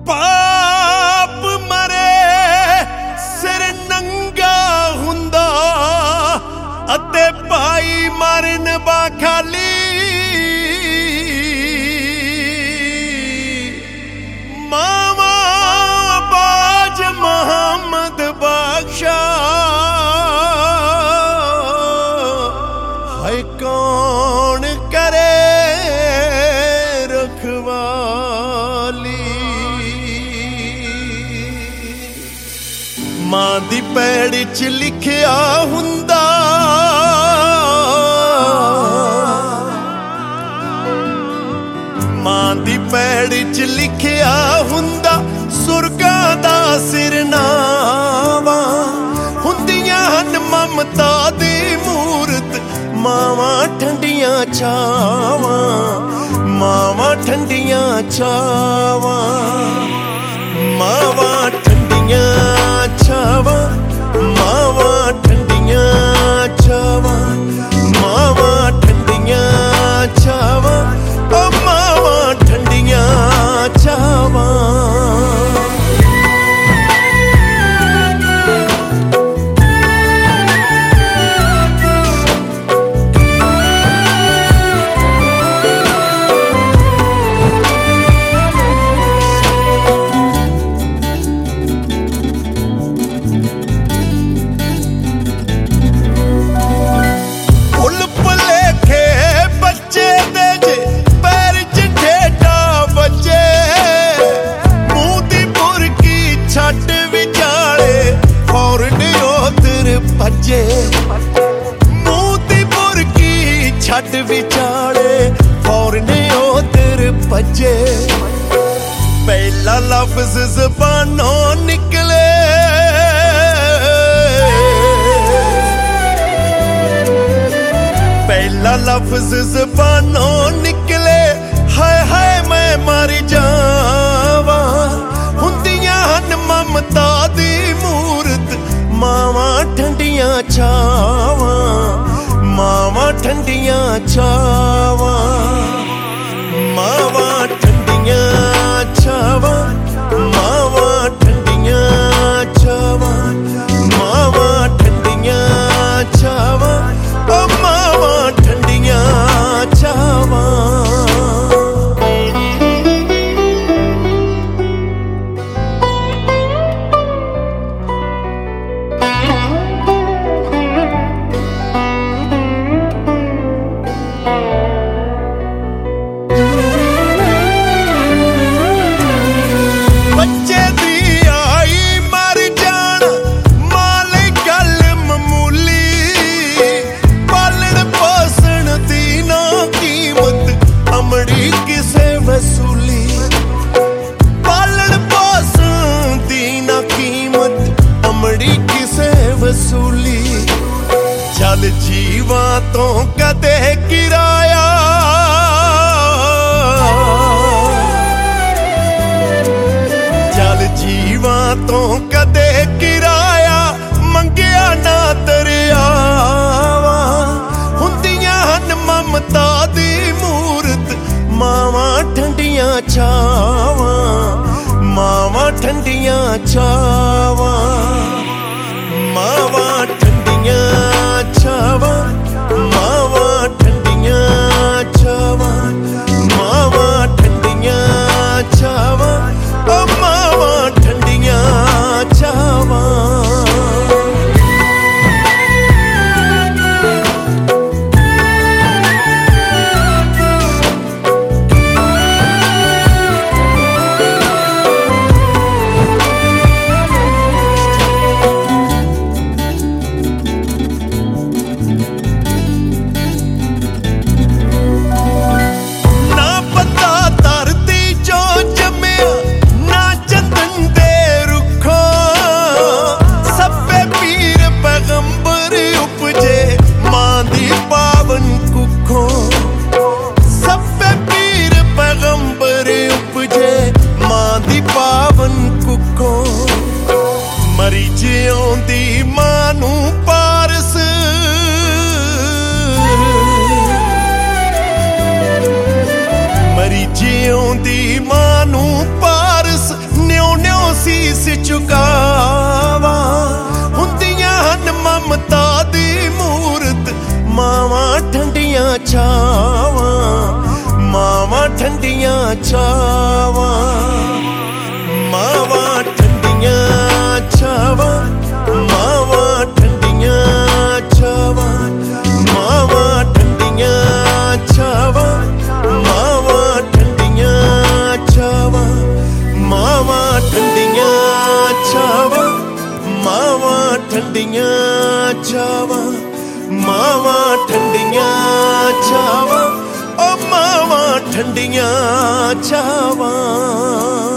पाप मरे सिर नंगा हुंदा अते भाई मरन बाखाली मामा बाज मोहम्मद बख्शा है कौन करे रखवाली। मां दी पैड़ च लिखिया हुंदा मां दी पैड़ च लिखिया हुंदा सुरगां दा सिरनावा हुंदियां हन ममता दी मूरत मावां ठंडियां छावां मावां ठंडियां छावां मावां ठंडियां छावां मावां ठंडियां छावां मावां ठंडियां छावां ओ मावां ठंडियां छावां। मूंह दी बुरकी छड्ड विचाले फौरन उधर भजे पहला लफ्ज ज़बानों निकले पहला लफ्ज ज़बानों निकले हाय हाय मैं मर जावा हुंदियां हन ममता दी मूरत मावां ठंडियां छावां मावां ठंडियां छावां मावां ठंडियां छावां मावां ठंडियां छावां मावां ठंडियां छावां ओ मावां ठंडियां छावां। बच्चे दी आई मर जान माले गल मामूली पालन पोसण दी ना कीमत अमड़ी किसे वसूली पालन पोसण दी ना कीमत अमड़ी किसे वसूली चल जीवा तो कदे किराया जीवां तो कदे किराया मंगिया ना दरियावा हुंदियां हन ममता दी मूरत मावां ठंडियां छावां मावां ठंडियां छावां मावां ठंडियां छावां मावां ठंडियां छावां मावां ठंडियां छावां ओ मावां ठंडियां छावां। ਛਾਵਾਂ ਮਾਵਾਂ ਠੰਡੀਆਂ ਛਾਵਾਂ ਮਾਵਾਂ ਠੰਡੀਆਂ ਛਾਵਾਂ ਮਾਵਾਂ ਠੰਡੀਆਂ ਛਾਵਾਂ ਮਾਵਾਂ ਠੰਡੀਆਂ ਛਾਵਾਂ ਮਾਵਾਂ ਠੰਡੀਆਂ ਛਾਵਾਂ ਮਾਵਾਂ ਠੰਡੀਆਂ ਛਾਵਾਂ ਮਾਵਾਂ ਠੰਡੀਆਂ ਛਾਵਾਂ ਮਾਵਾਂ ਠੰਡੀਆਂ ਛਾਵਾਂ ਓ ਮਾਵਾਂ ਠੰਡੀਆਂ ਛਾਵਾਂ।